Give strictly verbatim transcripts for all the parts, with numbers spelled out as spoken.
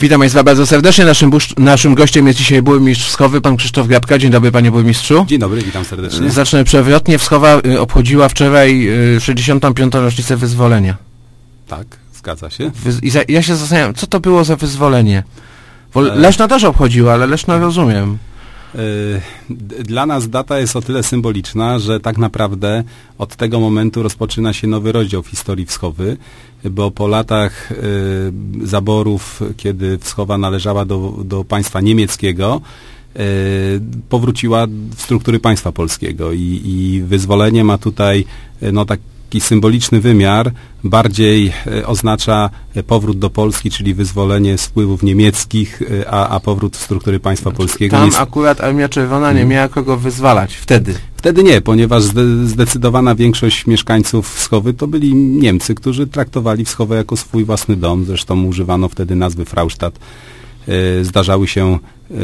Witam Państwa bardzo serdecznie. Naszym, busz, naszym gościem jest dzisiaj burmistrz Wschowy, pan Krzysztof Grabka. Dzień dobry, panie burmistrzu. Dzień dobry, witam serdecznie. Zacznę przewrotnie. Wschowa y, obchodziła wczoraj y, sześćdziesiątą piątą rocznicę wyzwolenia. Tak, zgadza się. Wy, I za, ja się zastanawiam, co to było za wyzwolenie? Bo e... Leszno też obchodziła, ale Leszno rozumiem. Dla nas data jest o tyle symboliczna, że tak naprawdę od tego momentu rozpoczyna się nowy rozdział w historii Wschowy, bo po latach y, zaborów, kiedy Wschowa należała do, do państwa niemieckiego, y, powróciła w struktury państwa polskiego i, i wyzwolenie ma tutaj no tak taki symboliczny wymiar, bardziej e, oznacza powrót do Polski, czyli wyzwolenie z wpływów niemieckich, e, a, a powrót w struktury państwa polskiego. Tam jest... akurat Armia Czerwona nie miała kogo wyzwalać wtedy. Wtedy nie, ponieważ zde- zdecydowana większość mieszkańców Wschowy to byli Niemcy, którzy traktowali Wschowę jako swój własny dom. Zresztą używano wtedy nazwy Fraustadt. E, zdarzały się e,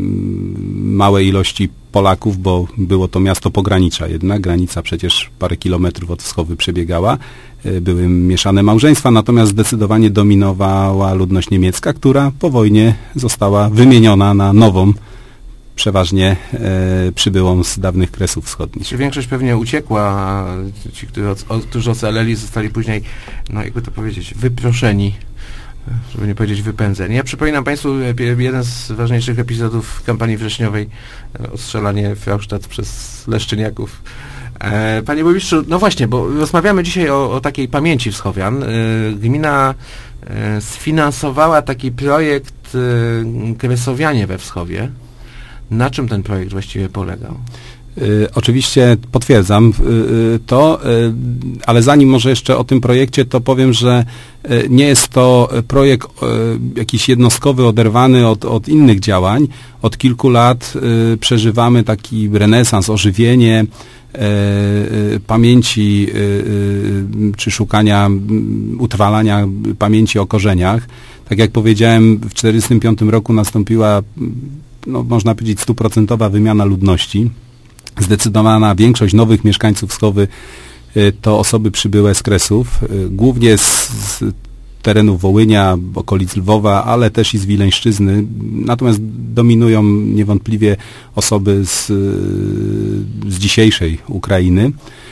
małe ilości Polaków, bo było to miasto pogranicza jednak, granica przecież parę kilometrów od Wschowy przebiegała, e, były mieszane małżeństwa, natomiast zdecydowanie dominowała ludność niemiecka, która po wojnie została wymieniona na nową, przeważnie e, przybyłą z dawnych Kresów Wschodnich. Czy większość pewnie uciekła, a ci, którzy, o, którzy ocaleli, zostali później, no jakby to powiedzieć, wyproszeni, żeby nie powiedzieć wypędzeni. Ja przypominam Państwu jeden z ważniejszych epizodów kampanii wrześniowej, ostrzelanie Fraustadt przez Leszczyniaków. E, panie burmistrzu, no właśnie, bo rozmawiamy dzisiaj o, o takiej pamięci wschowian. E, gmina e, sfinansowała taki projekt e, Kresowianie we Wschowie. Na czym ten projekt właściwie polegał? Y, oczywiście potwierdzam y, y, to, y, ale zanim może jeszcze o tym projekcie, to powiem, że y, nie jest to projekt y, jakiś jednostkowy, oderwany od, od innych działań. Od kilku lat y, przeżywamy taki renesans, ożywienie y, y, pamięci y, y, czy szukania, y, utrwalania pamięci o korzeniach. Tak jak powiedziałem, w tysiąc dziewięćset czterdziestym piątym roku nastąpiła, no, można powiedzieć, stuprocentowa wymiana ludności. Zdecydowana większość nowych mieszkańców Wschowy y, to osoby przybyłe z Kresów, y, głównie z, z terenów Wołynia, okolic Lwowa, ale też i z Wileńszczyzny. Natomiast dominują niewątpliwie osoby z, y, z dzisiejszej Ukrainy.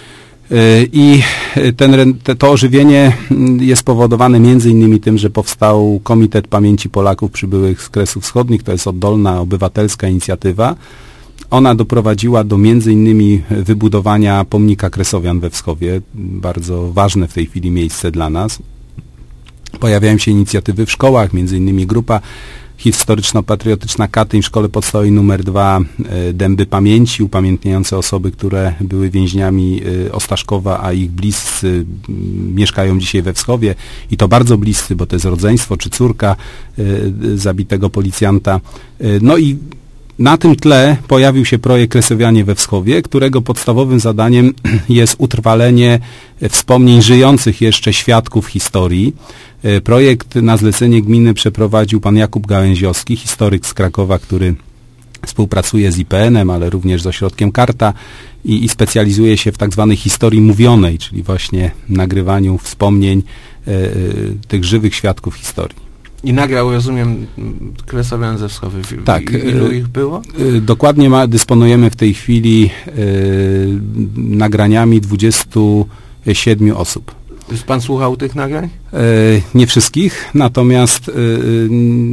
Y, I ten, te, to ożywienie jest spowodowane między innymi tym, że powstał Komitet Pamięci Polaków przybyłych z Kresów Wschodnich. To jest oddolna, obywatelska inicjatywa. Ona doprowadziła do między innymi wybudowania pomnika Kresowian we Wschowie, bardzo ważne w tej chwili miejsce dla nas. Pojawiają się inicjatywy w szkołach, między innymi grupa historyczno-patriotyczna Katyń w szkole podstawowej numer dwa Dęby Pamięci, upamiętniające osoby, które były więźniami Ostaszkowa, a ich bliscy mieszkają dzisiaj we Wschowie i to bardzo bliscy, bo to jest rodzeństwo czy córka zabitego policjanta. No i na tym tle pojawił się projekt Kresowianie we Wschowie, którego podstawowym zadaniem jest utrwalenie wspomnień żyjących jeszcze świadków historii. Projekt na zlecenie gminy przeprowadził pan Jakub Gałęziowski, historyk z Krakowa, który współpracuje z I P N-em, ale również z ośrodkiem Karta i, i specjalizuje się w tak zwanej historii mówionej, czyli właśnie nagrywaniu wspomnień e, e, tych żywych świadków historii. I nagrał, rozumiem, Kresowian ze Wschowy. Tak. Ilu ich było? Dokładnie ma, dysponujemy w tej chwili y, nagraniami dwudziestu siedmiu osób. Czy pan słuchał tych nagrań? Y, nie wszystkich, natomiast y, y,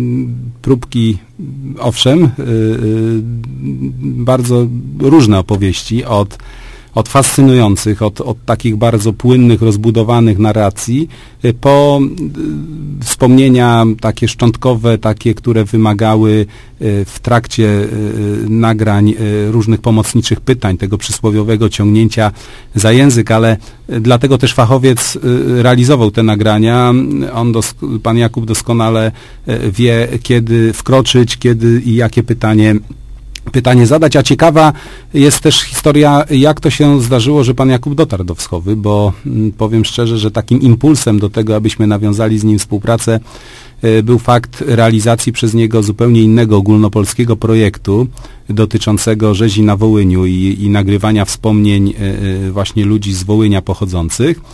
próbki, owszem, y, y, bardzo różne opowieści od od fascynujących, od, od takich bardzo płynnych, rozbudowanych narracji, po y, wspomnienia takie szczątkowe, takie, które wymagały y, w trakcie y, nagrań y, różnych pomocniczych pytań, tego przysłowiowego ciągnięcia za język, ale y, dlatego też fachowiec y, realizował te nagrania. On, dos- pan Jakub doskonale y, wie, kiedy wkroczyć, kiedy i jakie pytanie pytanie zadać, a ciekawa jest też historia, jak to się zdarzyło, że pan Jakub dotarł do Wschowy, bo m, powiem szczerze, że takim impulsem do tego, abyśmy nawiązali z nim współpracę, y, był fakt realizacji przez niego zupełnie innego ogólnopolskiego projektu dotyczącego rzezi na Wołyniu i, i nagrywania wspomnień y, y, właśnie ludzi z Wołynia pochodzących.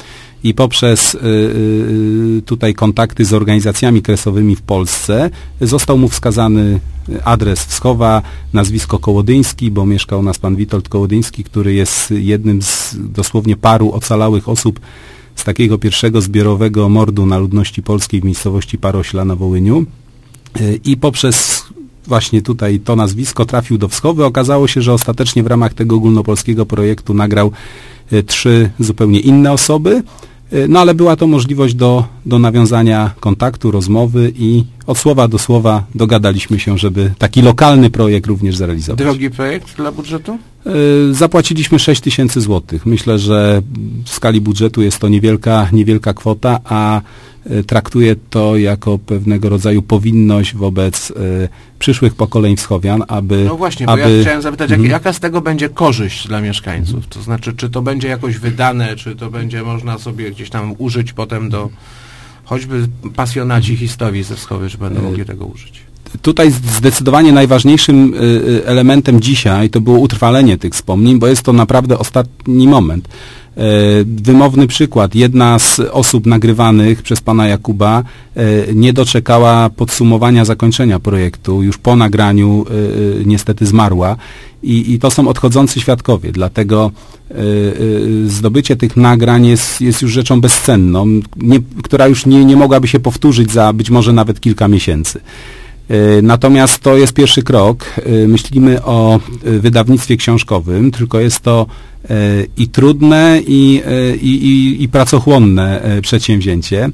i poprzez y, y, tutaj kontakty z organizacjami kresowymi w Polsce został mu wskazany adres Wschowa, nazwisko Kołodyński, bo mieszkał u nas pan Witold Kołodyński, który jest jednym z dosłownie paru ocalałych osób z takiego pierwszego zbiorowego mordu na ludności polskiej w miejscowości Parośla na Wołyniu. Y, I poprzez właśnie tutaj to nazwisko trafił do Wschowy. Okazało się, że ostatecznie w ramach tego ogólnopolskiego projektu nagrał y, trzy zupełnie inne osoby, y, no ale była to możliwość do, do nawiązania kontaktu, rozmowy i od słowa do słowa dogadaliśmy się, żeby taki lokalny projekt również zrealizować. Drogi projekt dla budżetu? Y, zapłaciliśmy sześć tysięcy złotych. Myślę, że w skali budżetu jest to niewielka, niewielka kwota, a traktuję to jako pewnego rodzaju powinność wobec y, przyszłych pokoleń wschowian, aby... No właśnie, bo aby, ja chciałem zapytać, jak, mm, jaka z tego będzie korzyść dla mieszkańców? To znaczy, czy to będzie jakoś wydane, czy to będzie można sobie gdzieś tam użyć potem do... Choćby pasjonaci historii ze Wschowy, czy będą mogli tego użyć? Tutaj zdecydowanie najważniejszym y, elementem dzisiaj to było utrwalenie tych wspomnień, bo jest to naprawdę ostatni moment. Wymowny przykład. Jedna z osób nagrywanych przez pana Jakuba nie doczekała podsumowania zakończenia projektu. Już po nagraniu niestety zmarła. I, i to są odchodzący świadkowie. Dlatego zdobycie tych nagrań jest, jest już rzeczą bezcenną, nie, która już nie, nie mogłaby się powtórzyć za być może nawet kilka miesięcy. Natomiast to jest pierwszy krok. Myślimy o wydawnictwie książkowym, tylko jest to i trudne, i, i, i, i pracochłonne przedsięwzięcie.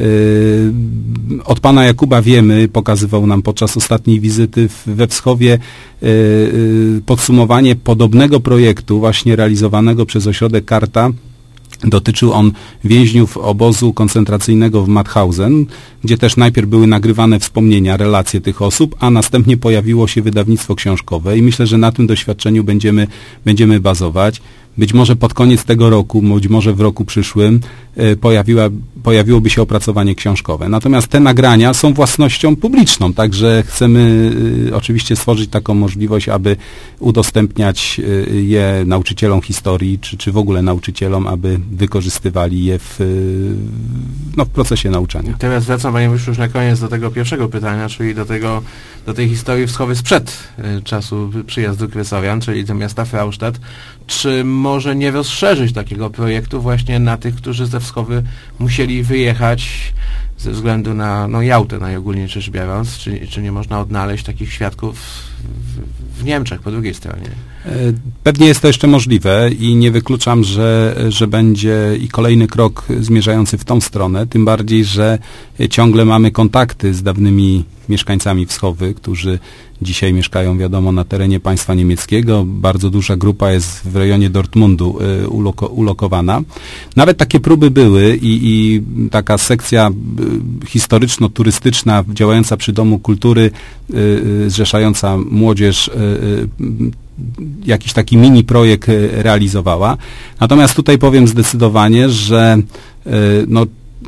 Od pana Jakuba wiemy, pokazywał nam podczas ostatniej wizyty we Wschowie podsumowanie podobnego projektu, właśnie realizowanego przez ośrodek Karta. Dotyczył on więźniów obozu koncentracyjnego w Mauthausen, gdzie też najpierw były nagrywane wspomnienia, relacje tych osób, a następnie pojawiło się wydawnictwo książkowe i myślę, że na tym doświadczeniu będziemy, będziemy bazować. Być może pod koniec tego roku, być może w roku przyszłym pojawiła, pojawiłoby się opracowanie książkowe. Natomiast te nagrania są własnością publiczną, także chcemy oczywiście stworzyć taką możliwość, aby udostępniać je nauczycielom historii, czy, czy w ogóle nauczycielom, aby wykorzystywali je w, no, w procesie nauczania. Teraz wracam, panie Wójcie, już na koniec do tego pierwszego pytania, czyli do tego, do tej historii Wschowy sprzed y, czasu przyjazdu Kresowian, czyli do miasta Fraustadt. Czy może nie rozszerzyć takiego projektu właśnie na tych, którzy ze Wschowy musieli wyjechać ze względu na no, Jałtę najogólniej rzecz biorąc? Czy, czy nie można odnaleźć takich świadków w, w Niemczech po drugiej stronie? Pewnie jest to jeszcze możliwe i nie wykluczam, że, że będzie i kolejny krok zmierzający w tą stronę, tym bardziej, że ciągle mamy kontakty z dawnymi mieszkańcami Wschowy, którzy dzisiaj mieszkają, wiadomo, na terenie państwa niemieckiego. Bardzo duża grupa jest w rejonie Dortmundu y, uloko, ulokowana. Nawet takie próby były i, i taka sekcja y, historyczno-turystyczna działająca przy Domu Kultury, y, y, zrzeszająca młodzież, y, y, jakiś taki mini projekt y, realizowała. Natomiast tutaj powiem zdecydowanie, że y, no,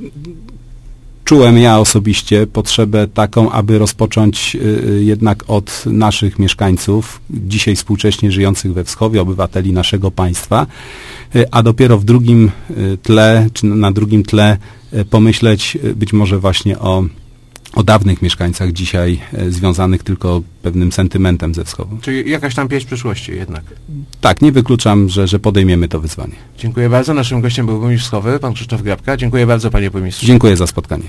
czułem ja osobiście potrzebę taką, aby rozpocząć y, jednak od naszych mieszkańców, dzisiaj współcześnie żyjących we Wschowie, obywateli naszego państwa, y, a dopiero w drugim y, tle, czy na drugim tle y, pomyśleć y, być może właśnie o, o dawnych mieszkańcach dzisiaj y, związanych tylko pewnym sentymentem ze Wschowu. Czyli jakaś tam pieśń przyszłości jednak. Tak, nie wykluczam, że, że podejmiemy to wyzwanie. Dziękuję bardzo. Naszym gościem był burmistrz Wschowy, pan Krzysztof Grabka. Dziękuję bardzo, panie burmistrzu. Dziękuję za spotkanie.